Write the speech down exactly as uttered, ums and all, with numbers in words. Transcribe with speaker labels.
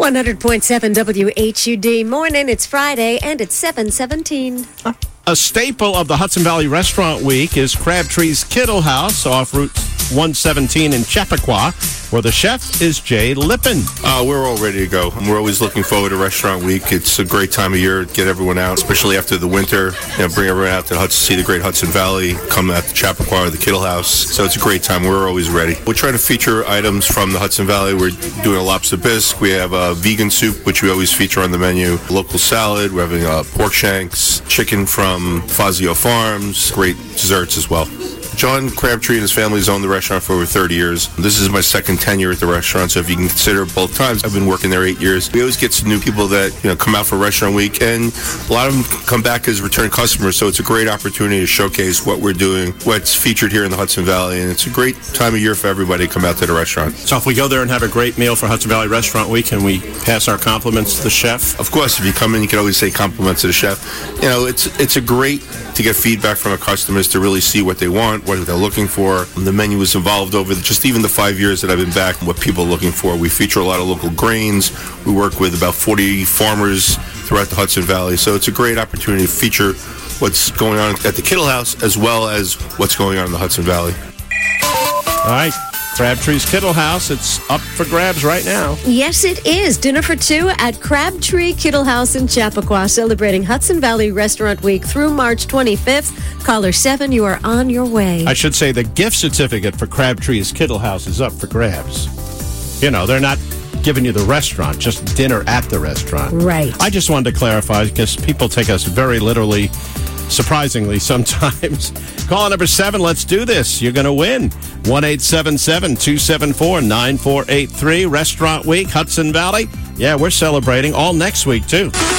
Speaker 1: one hundred point seven W H U D. Morning, it's Friday, and it's seven seventeen.
Speaker 2: A staple of the Hudson Valley Restaurant Week is Crabtree's Kittle House off Route one seventeen in Chappaqua, where the chef is Jay Lippin.
Speaker 3: Uh, we're all ready to go. We're always looking forward to Restaurant Week. It's a great time of year to get everyone out, especially after the winter. You know, bring everyone out to Hudson, see the great Hudson Valley, come out to Chappaqua or the Kittle House. So it's a great time. We're always ready. We're trying to feature items from the Hudson Valley. We're doing a lobster bisque. We have a vegan soup, which we always feature on the menu. Local salad. We're having uh, pork shanks, chicken from Fazio Farms, great desserts as well. John Crabtree and his family has owned the restaurant for over thirty years. This is my second tenure at the restaurant, so if you can consider both times, I've been working there eight years. We always get some new people that, you know, come out for Restaurant Week, and a lot of them come back as return customers, so it's a great opportunity to showcase what we're doing, what's featured here in the Hudson Valley, and it's a great time of year for everybody to come out to the restaurant.
Speaker 2: So if we go there and have a great meal for Hudson Valley Restaurant Week, can we pass our compliments to the chef?
Speaker 3: Of course, if you come in, you can always say compliments to the chef. You know, it's it's a great to get feedback from our customers to really see what they want, what they're looking for. The menu is evolved over just even the five years that I've been back, what people are looking for. We feature a lot of local grains. We work with about forty farmers throughout the Hudson Valley. So it's a great opportunity to feature what's going on at the Kittle House as well as what's going on in the Hudson Valley.
Speaker 2: All right. Crabtree's Kittle House, it's up for grabs right now.
Speaker 1: Yes, it is. Dinner for two at Crabtree Kittle House in Chappaqua, celebrating Hudson Valley Restaurant Week through March twenty-fifth. Caller seven, you are on your way.
Speaker 2: I should say the gift certificate for Crabtree's Kittle House is up for grabs. You know, they're not giving you the restaurant, just dinner at the restaurant.
Speaker 1: Right.
Speaker 2: I just wanted to clarify because people take us very literally, surprisingly sometimes. Caller number seven, let's do this. You're going to win. one eight seven seven, two seven four, nine four eight three. Restaurant Week, Hudson Valley. Yeah, we're celebrating all next week, too.